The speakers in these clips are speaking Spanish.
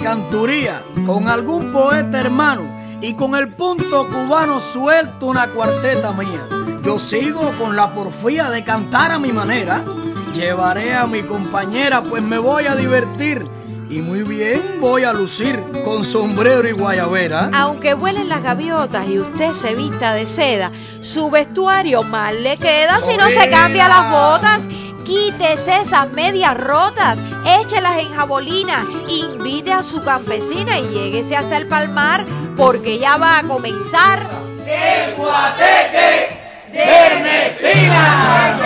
canturía con algún poeta hermano y con el punto cubano suelto una cuarteta mía. Yo sigo con la porfía de cantar a mi manera. Llevaré a mi compañera, pues me voy a divertir. Y muy bien voy a lucir con sombrero y guayabera. Aunque vuelen las gaviotas y usted se vista de seda, su vestuario mal le queda si no se cambia las botas. Quítese esas medias rotas, échelas en jabolina, invite a su campesina y lléguese hasta el palmar, porque ya va a comenzar ¡El guateque de Ernestina!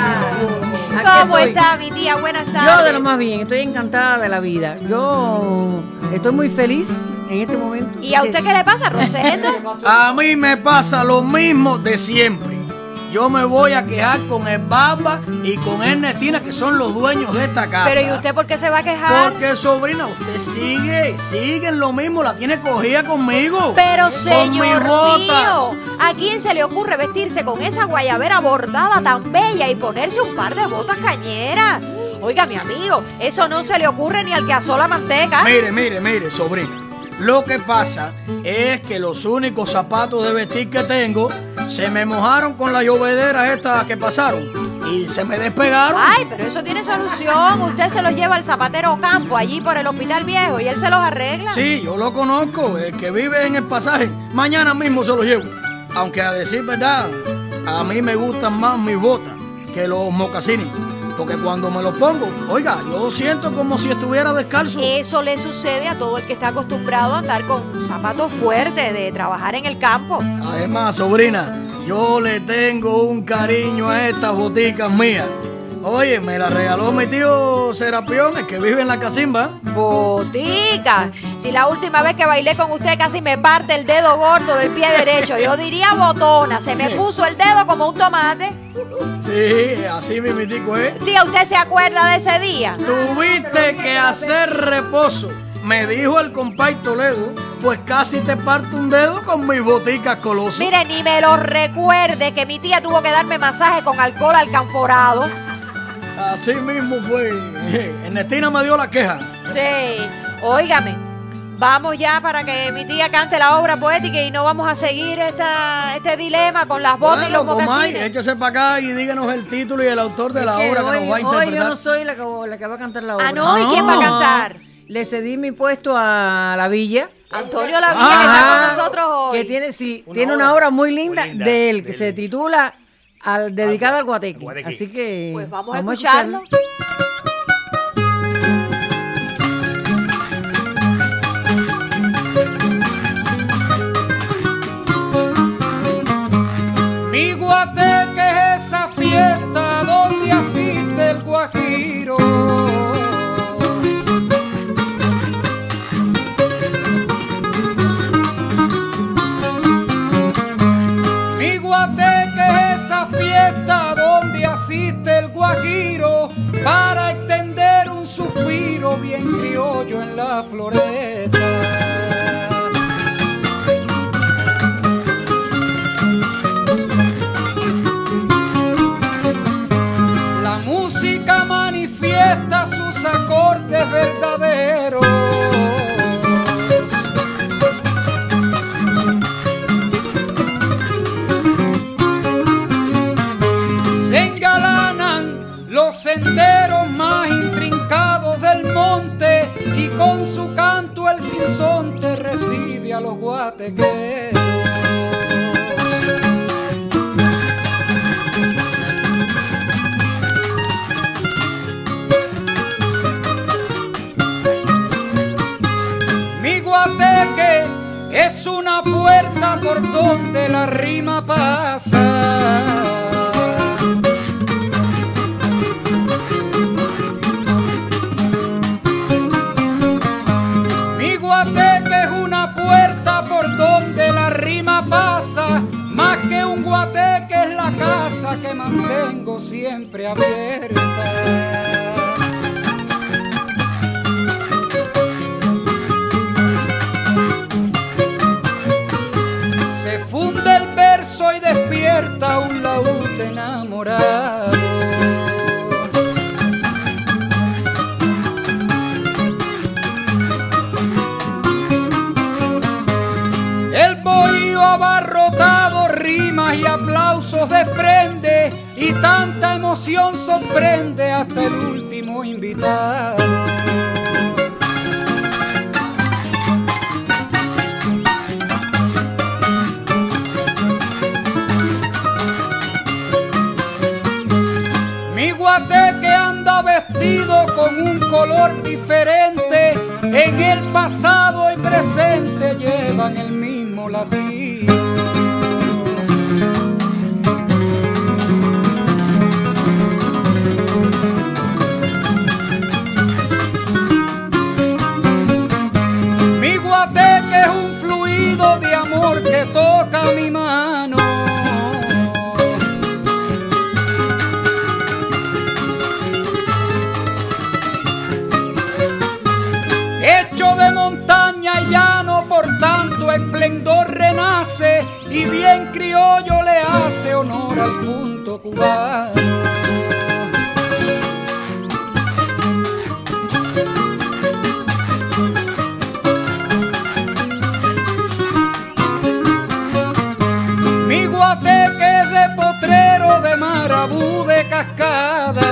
¿Cómo está mi tía? Buenas tardes. Yo de lo más bien, estoy encantada de la vida. Yo estoy muy feliz en este momento. ¿Y a usted qué le pasa, Rosendo? A mí me pasa lo mismo de siempre. Yo me voy a quejar con el Baba y con Ernestina, que son los dueños de esta casa. Pero ¿y usted por qué se va a quejar? Porque, sobrina, usted sigue en lo mismo, la tiene cogida conmigo. Pero, con señor mis botas. mío, ¿a quién se le ocurre vestirse con esa guayabera bordada tan bella y ponerse un par de botas cañeras? Oiga, mi amigo, eso no se le ocurre ni al que asó la manteca. Mire, sobrina. Lo que pasa es que los únicos zapatos de vestir que tengo se me mojaron con las llovederas estas que pasaron y se me despegaron. Ay, pero eso tiene solución. Usted se los lleva al zapatero Campo allí por el Hospital Viejo y él se los arregla. Sí, yo lo conozco, el que vive en el pasaje. Mañana mismo se los llevo. Aunque a decir verdad, a mí me gustan más mis botas que los mocasines. Porque cuando me los pongo, oiga, yo siento como si estuviera descalzo. Eso le sucede a todo el que está acostumbrado a andar con zapatos fuertes, de trabajar en el campo. Además, sobrina, yo le tengo un cariño a estas boticas mías. Oye, me las regaló mi tío Serapión, el que vive en la Casimba. Botica. Si la última vez que bailé con usted casi me parte el dedo gordo del pie derecho, yo diría botona. Se me puso el dedo como un tomate. Sí, así mimitico, ¿eh? Tía, ¿usted se acuerda de ese día? Tuviste que hacer reposo. Me dijo el compay Toledo, pues casi te parto un dedo con mis boticas colosas. Mire, ni me lo recuerde que mi tía tuvo que darme masaje con alcohol alcanforado. Así mismo fue. Ernestina me dio la queja. Sí, óigame, vamos ya para que mi tía cante la obra poética y no vamos a seguir este dilema con las botas y los Comay, mocasines. échese para acá y díganos el título y el autor de la obra que nos va a interpretar. Hoy yo no soy la que va a cantar la obra. Ah, no, ¿y quién va a cantar? Le cedí mi puesto a La Villa. Antonio La Villa, que está con nosotros hoy. Que tiene una obra muy linda de él, que se titula Dedicada al Guateque. Así que pues vamos a escucharlo. Mi guateque es esa fiesta donde asiste el guajiro. Mi guateque es esa fiesta donde asiste el guajiro para extender un suspiro bien criollo en la floresta. La música manifiesta sus acordes verdaderos. Se engalanan los senderos más intrincados del monte y con su canto el sinsonte recibe a los guatequeros. Mi guateque es una puerta por donde la rima pasa. Mi guateque es una puerta por donde la rima pasa. Más que un guateque es la casa que mantengo siempre abierta. Se funde el verso y despierta un laúd enamorado. abarrotado rimas y aplausos desprende, y tanta emoción sorprende hasta el último invitado. Mi guateque anda vestido con un color diferente, en el pasado y presente llevan el mismo latido. Mi guateque es un fluido de amor que toca mi mano. Hecho de montaña y llano, por tanto esplendor renace, y bien criollo le hace honor al punto cubano. Mi guateque es de potrero, de marabú, de cascada.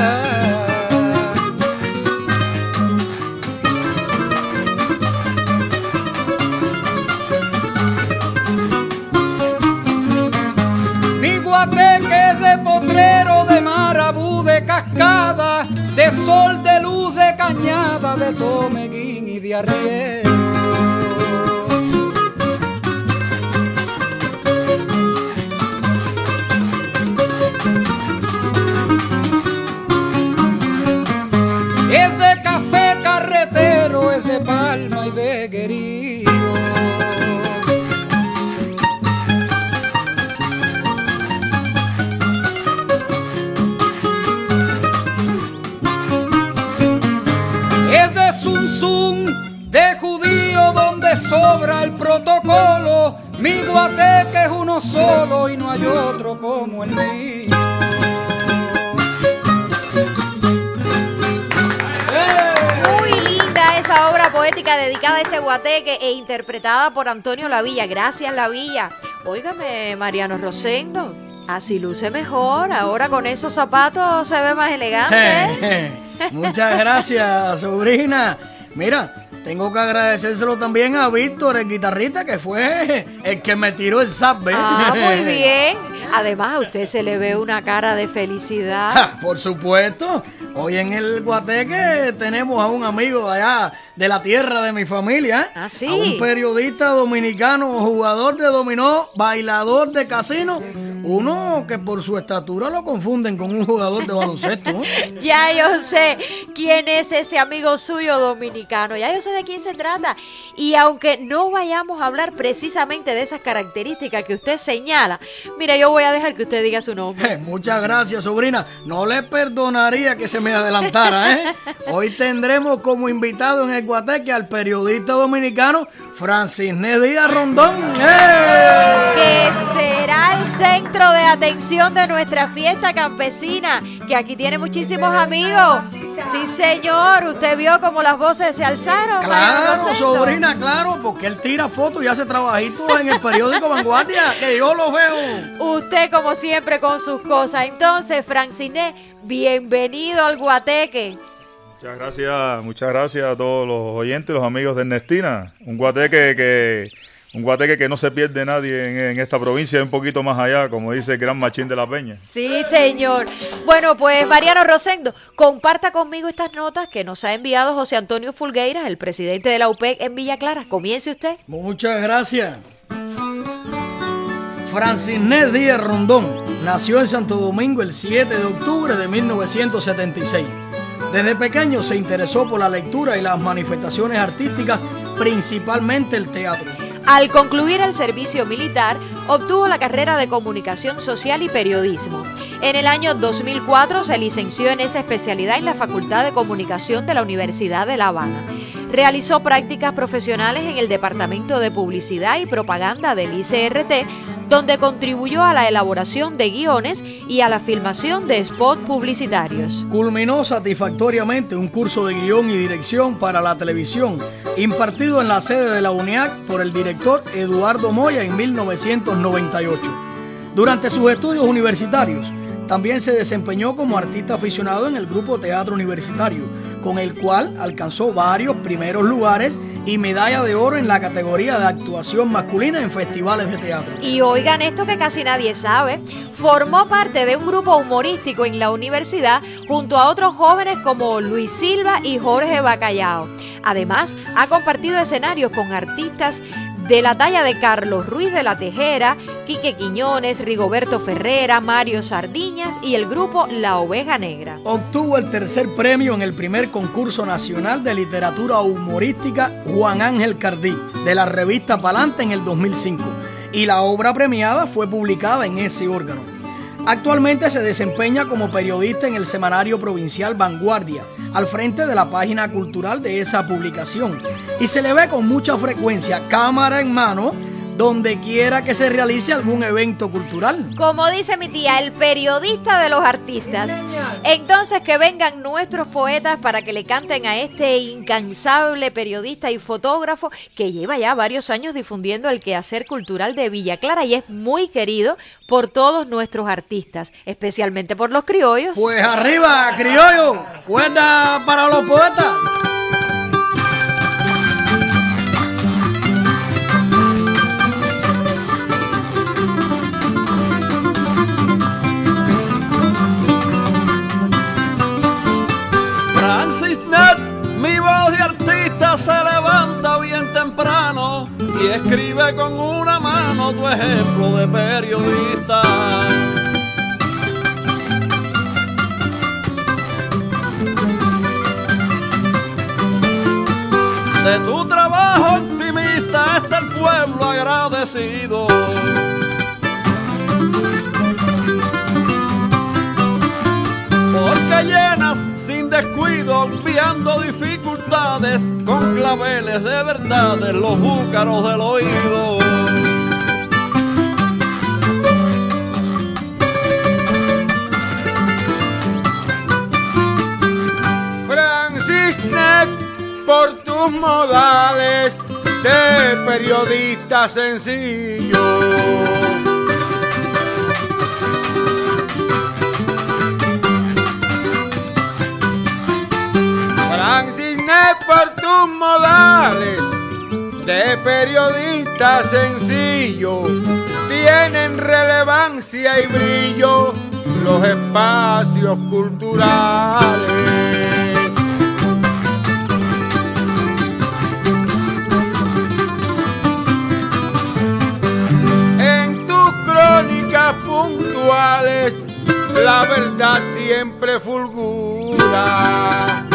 Guateque de potrero, de marabú, de cascada, de sol, de luz, de cañada, de tomeguín y de arriero. Es de café carretero, es de palma y veguerío. Es de Zunzún, de judío donde sobra el protocolo. Mi guateque es uno solo y no hay otro como el mío. Muy linda esa obra poética dedicada a este guateque e interpretada por Antonio Lavilla. Gracias, Lavilla. Óigame, Mariano Rosendo, así luce mejor. Ahora con esos zapatos se ve más elegante. Muchas gracias, sobrina. Mira, tengo que agradecérselo también a Víctor, el guitarrista, que fue el que me tiró el zap. Ah, muy bien. Además, a usted se le ve una cara de felicidad. Ja, por supuesto. Hoy en el Guateque tenemos a un amigo allá de la tierra de mi familia. ¿Ah, sí? A un periodista dominicano, jugador de dominó, bailador de casino. Uno que por su estatura lo confunden con un jugador de baloncesto. Ya yo sé quién es ese amigo suyo dominicano. Ya yo sé de quién se trata. Y aunque no vayamos a hablar precisamente de esas características que usted señala, mira, yo voy a dejar que usted diga su nombre. Muchas gracias, sobrina. No le perdonaría que se me adelantara, ¿eh? Hoy tendremos como invitado en el Guateque al periodista dominicano Francisnés Díaz Rondón. Que será el centro de atención de nuestra fiesta campesina, que aquí tiene muchísimos amigos. Sí, señor, usted vio cómo las voces se alzaron. Claro, sobrina, claro, porque él tira fotos y hace trabajitos en el periódico Vanguardia, que yo lo veo. Usted, como siempre, con sus cosas. Entonces, Francisnés, bienvenido al Guateque. Muchas gracias a todos los oyentes, los amigos de Ernestina. Un guateque que no se pierde nadie en esta provincia, un poquito más allá, como dice el gran Machín de la Peña. Sí, señor. Bueno, pues Mariano Rosendo, comparta conmigo estas notas que nos ha enviado José Antonio Fulgueiras, el presidente de la UPEC en Villa Clara. Comience usted. Muchas gracias. Francisnés Díaz Rondón nació en Santo Domingo el 7 de octubre de 1976. Desde pequeño se interesó por la lectura y las manifestaciones artísticas, principalmente el teatro. Al concluir el servicio militar, obtuvo la carrera de Comunicación Social y Periodismo. En el año 2004 se licenció en esa especialidad en la Facultad de Comunicación de la Universidad de La Habana. Realizó prácticas profesionales en el Departamento de Publicidad y Propaganda del ICRT, donde contribuyó a la elaboración de guiones y a la filmación de spots publicitarios. Culminó satisfactoriamente un curso de guión y dirección para la televisión, impartido en la sede de la UNIAC por el director Eduardo Moya en 1998. Durante sus estudios universitarios, también se desempeñó como artista aficionado en el grupo Teatro Universitario, con el cual alcanzó varios primeros lugares y medalla de oro en la categoría de actuación masculina en festivales de teatro. Y oigan esto que casi nadie sabe, formó parte de un grupo humorístico en la universidad junto a otros jóvenes como Luis Silva y Jorge Bacallao. Además, ha compartido escenarios con artistas de la talla de Carlos Ruiz de la Tejera, Quique Quiñones, Rigoberto Ferrera, Mario Sardiñas y el grupo La Oveja Negra. Obtuvo el tercer premio en el primer concurso nacional de literatura humorística Juan Ángel Cardí de la revista Palante en el 2005 y la obra premiada fue publicada en ese órgano. Actualmente se desempeña como periodista en el semanario provincial Vanguardia, al frente de la página cultural de esa publicación, y se le ve con mucha frecuencia, cámara en mano, donde quiera que se realice algún evento cultural. Como dice mi tía, el periodista de los artistas. Entonces que vengan nuestros poetas para que le canten a este incansable periodista y fotógrafo que lleva ya varios años difundiendo el quehacer cultural de Villa Clara y es muy querido por todos nuestros artistas, especialmente por los criollos. Pues arriba, criollo, cuerda para los poetas. Mi voz de artista se levanta bien temprano y escribe con una mano tu ejemplo de periodista. De tu trabajo optimista está el pueblo agradecido. Porque llenas sin descuido, obviando dificultades, con claveles de verdades los búcaros del oído. Francis Neck, por tus modales de periodista sencillo. Francis Neck, por tus modales de periodista sencillo, tienen relevancia y brillo los espacios culturales. En tus crónicas puntuales la verdad siempre fulgura.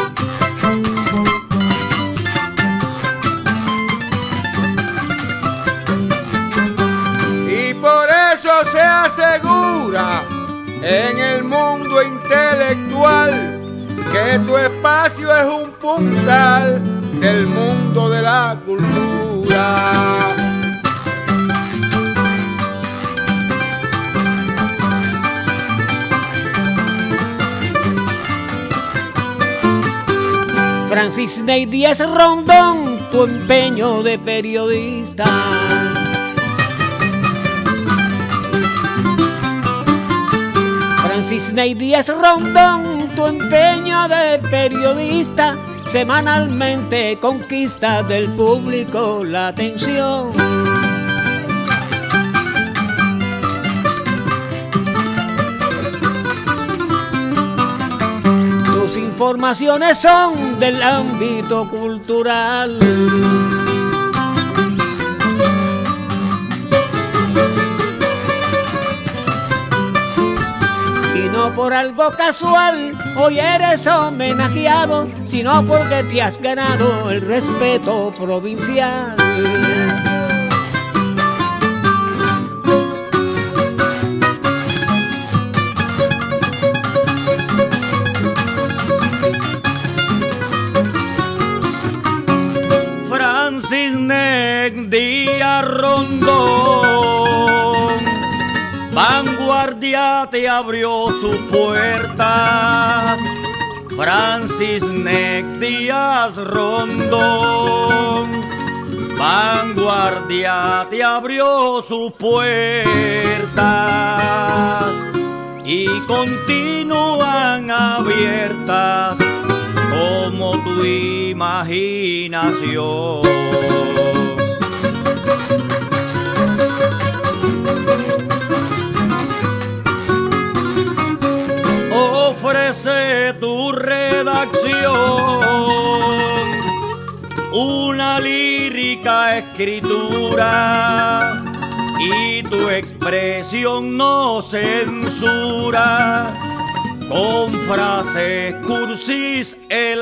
Por eso se asegura en el mundo intelectual que tu espacio es un puntal del mundo de la cultura. Francis Ney Díaz Rondón, tu empeño de periodista. Francis Ney Díaz Rondón, tu empeño de periodista, semanalmente conquista del público la atención. Tus informaciones son del ámbito cultural. No por algo casual hoy eres homenajeado, sino porque te has ganado el respeto provincial. Francis Neck Díaz Rondón, Vanguardia te abrió sus puertas, Francis Nec Díaz Rondón. Vanguardia te abrió sus puertas y continúan abiertas como tu imaginación. Ofrece tu redacción una lírica escritura y tu expresión no censura con frases cursis el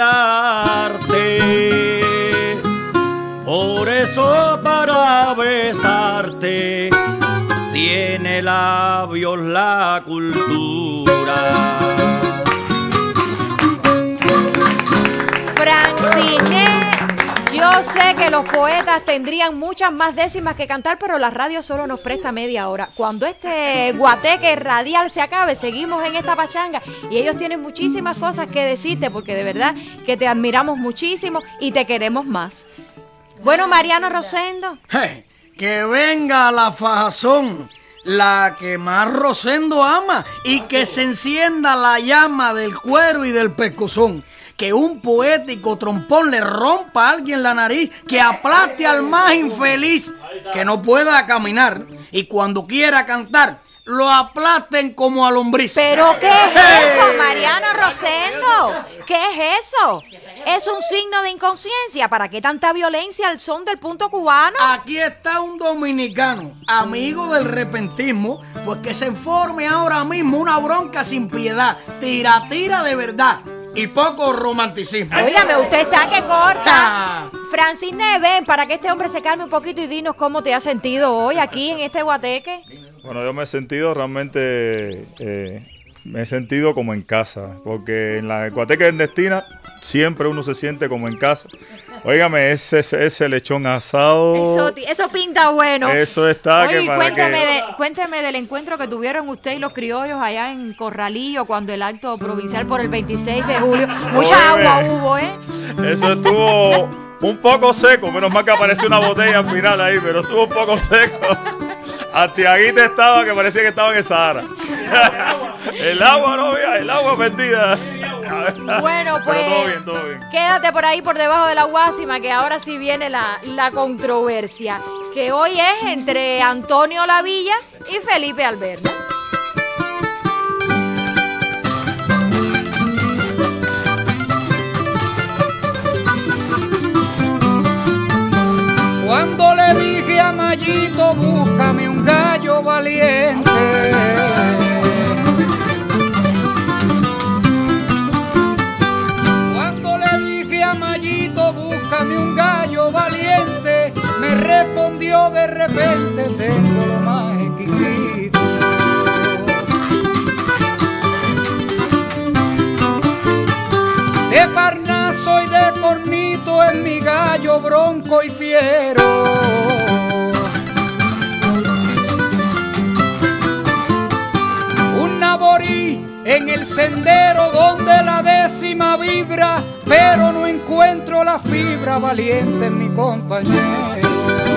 arte. Por eso para besarte tiene labios la cultura. Francine, yo sé que los poetas tendrían muchas más décimas que cantar, pero la radio solo nos presta media hora. Cuando este guateque radial se acabe, seguimos en esta pachanga y ellos tienen muchísimas cosas que decirte, porque de verdad que te admiramos muchísimo y te queremos más. Bueno, Mariano Rosendo. Hey, que venga la fajazón, la que más Rosendo ama, y que se encienda la llama del cuero y del pescozón. Que un poético trompón le rompa a alguien la nariz, que aplaste al más infeliz, que no pueda caminar, y cuando quiera cantar, lo aplasten como a lombriz. ¿Pero qué es eso, Mariano Rosendo? ¿Qué es eso? ¿Es un signo de inconsciencia? ¿Para qué tanta violencia al son del punto cubano? Aquí está un dominicano, amigo del repentismo, pues que se forme ahora mismo una bronca sin piedad, tira de verdad y poco romanticismo. Óigame, usted está que corta. Francisne, ven, para que este hombre se calme un poquito y dinos cómo te has sentido hoy aquí en este guateque. Bueno, yo me he sentido realmente, me he sentido como en casa, porque en la guateque ernestina siempre uno se siente como en casa. Óigame, ese lechón asado. Eso pinta bueno. Eso está. Oye, que para cuénteme del encuentro que tuvieron usted y los criollos allá en Corralillo cuando el acto provincial por el 26 de julio. Mucha agua hubo, ¿eh? Eso estuvo un poco seco, menos mal que apareció una botella al final ahí, pero estuvo un poco seco. Artiaguita estaba que parecía que estaba en el Sahara. El agua no había, el agua perdida. Bueno, pues pero todo bien. Quédate por ahí por debajo de la guásima, que ahora sí viene la controversia, que hoy es entre Antonio Lavilla y Felipe Alberto. Cuando le dije a Mayito, búscame un gallo valiente, cuando le dije a Mayito, búscame un gallo valiente, me respondió de repente, tengo lo más exquisito. De Parnaso y de Cornito es mi gallo bronco y fiero. Un naborí en el sendero donde la décima vibra, pero no encuentro la fibra valiente en mi compañero.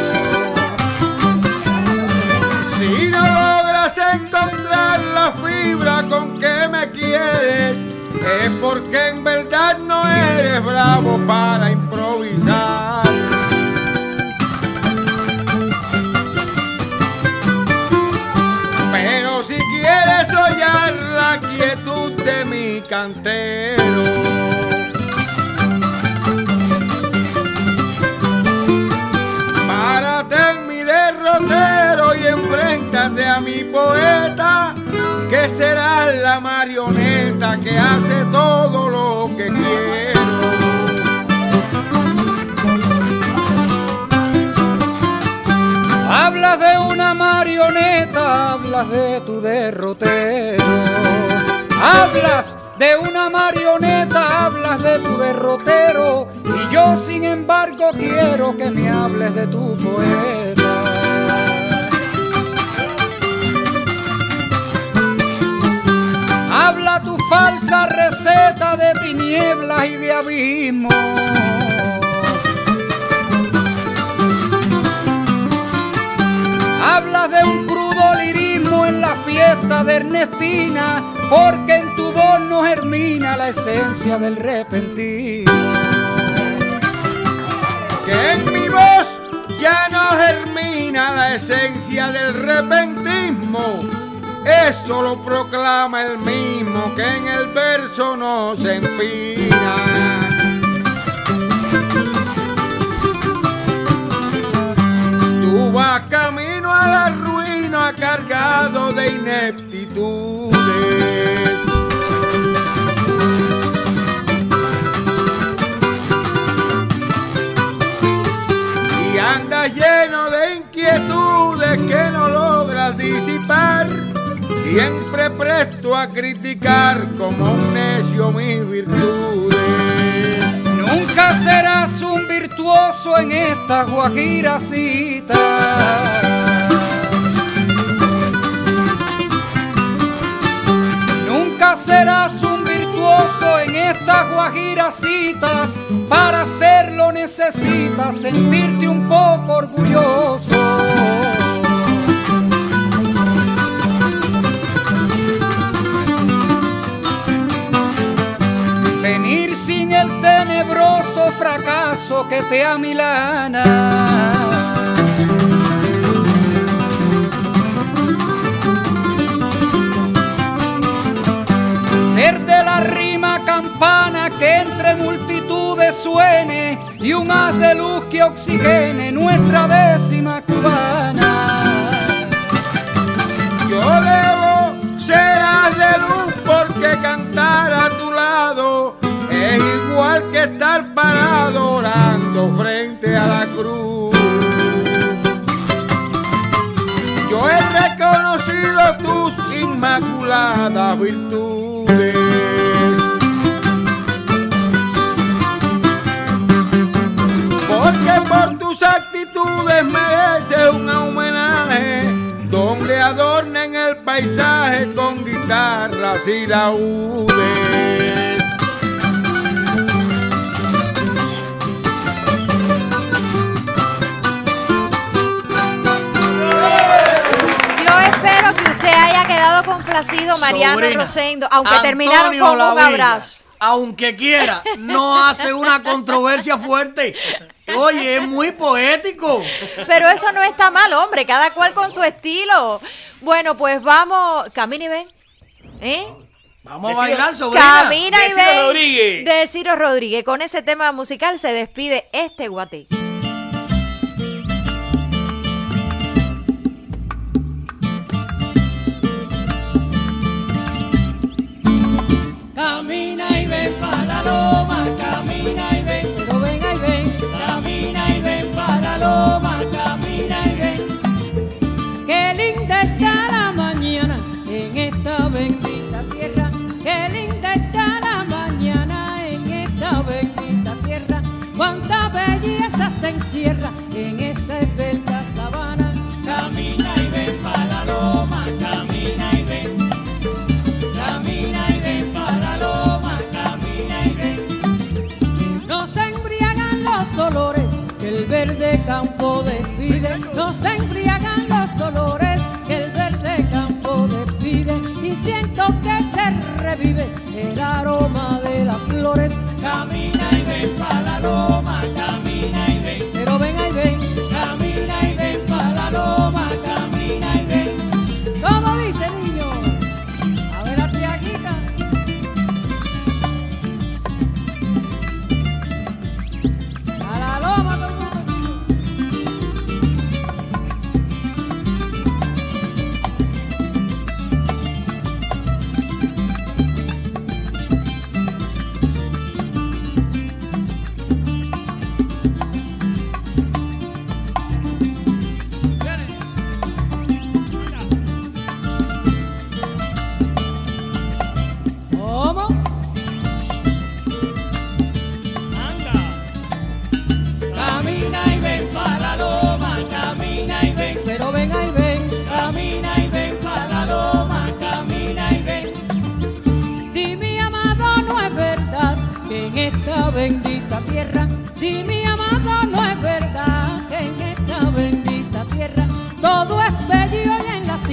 Si no logras encontrar la fibra con que me quieres, es porque en verdad no eres bravo para improvisar. Pero si quieres hollar la quietud de mi cantero, párate en mi derrotero y enfréntate a mi poeta, que será la marioneta que hace todo lo que quiero. Hablas de una marioneta, hablas de tu derrotero. Hablas de una marioneta, hablas de tu derrotero. Y yo sin embargo quiero que me hables de tu poeta. falsa receta de tinieblas y de abismo. Hablas de un crudo lirismo en la fiesta de Ernestina, porque en tu voz no germina la esencia del repentino. Que en mi voz ya no germina la esencia del repentismo. Eso lo proclama el mismo que en el verso no se empina. Tú vas camino a la ruina cargado de ineptitudes. Y andas lleno de inquietudes que no logras disipar, siempre presto a criticar como un necio mis virtudes. Nunca serás un virtuoso en estas guajiracitas. Nunca serás un virtuoso en estas guajiracitas. Para hacerlo necesitas sentirte un poco orgulloso. Venir sin el tenebroso fracaso que te amilana. Ser de la rima campana que entre multitudes suene y un haz de luz que oxigene nuestra décima cubana. Yo debo ser haz de luz porque cantar a tu lado es igual que estar parado orando frente a la cruz. Yo he reconocido tus inmaculadas virtudes, porque por tus actitudes mereces un homenaje donde adornen el paisaje con guitarras y laúdes. Yo espero que usted haya quedado complacido, Mariano Sobrina, Rosendo, aunque Antonio terminaron con un Lavilla, abrazo. aunque quiera, no hace una controversia fuerte. Oye, es muy poético. Pero eso no está mal, hombre, cada cual con su estilo. Bueno, pues vamos, camina y ven. Vamos a bailar, sobrina. Camina y De Ciro ven. Rodríguez. De Ciro Rodríguez. Con ese tema musical se despide este guateque. Camina y ven para la loma, camina y ven, pero venga y ven. Camina y ven para la loma, camina y ven. Qué linda está la mañana en esta bendita tierra. Qué linda está la mañana en esta bendita tierra. Cuánta belleza se encierra en esa esbelta sabana. Camina y ven para la loma, camina y ven. Camina y ven para la loma, camina y ven. Nos embriagan los olores que el verde campo despide. Nos embriagan los olores que el verde campo despide. Y siento que se revive el aroma de las flores. Camina y ven para la loma, camina y ven. Pero ven ahí ven. Camina y ven para la loma, camina y ven. ¿Cómo dice niño? A ver a Tiaguita. A la loma todo el mundo.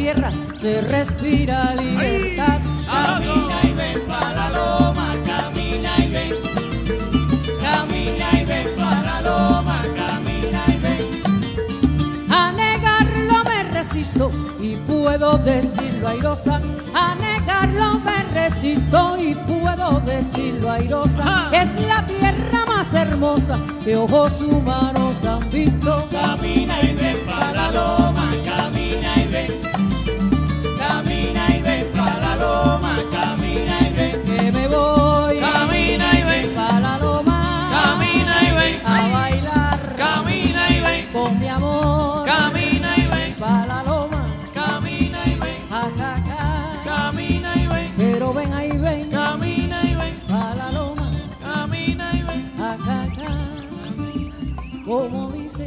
tierra se respira libertad. Camina y ven para la loma, camina y ven. Camina y ven para la loma, camina y ven. A negarlo me resisto y puedo decirlo airosa. A negarlo me resisto y puedo decirlo airosa. Es la tierra más hermosa que ojos humanos han visto. Camina y ven para la loma, camina y ven. Camina y ven para la loma, camina y ven. Que me voy, camina y ven para la loma, camina y ven a bailar, camina y ven con mi amor, camina y ven para la loma, camina y ven acá, camina y ven pero ven ahí ven, camina y ven para la loma, camina y ven acá, como dice.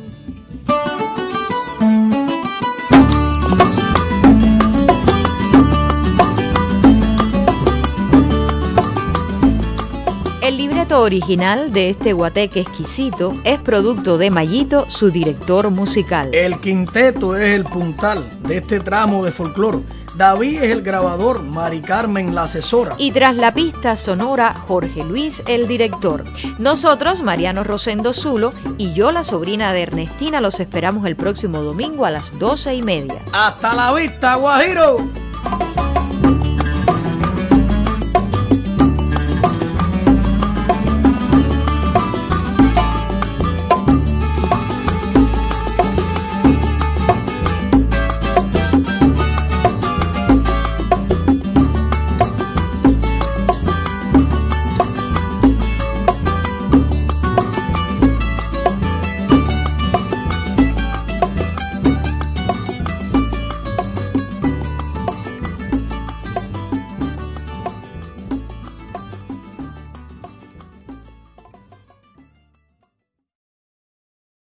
El libreto original de este guateque exquisito es producto de Mayito, su director musical. El quinteto es el puntal de este tramo de folclore. David es el grabador, Mari Carmen la asesora. Y tras la pista sonora, Jorge Luis, el director. Nosotros, Mariano Rosendo Zulo y yo, la sobrina de Ernestina, los esperamos el próximo domingo a las 12:30. ¡Hasta la vista, Guajiro!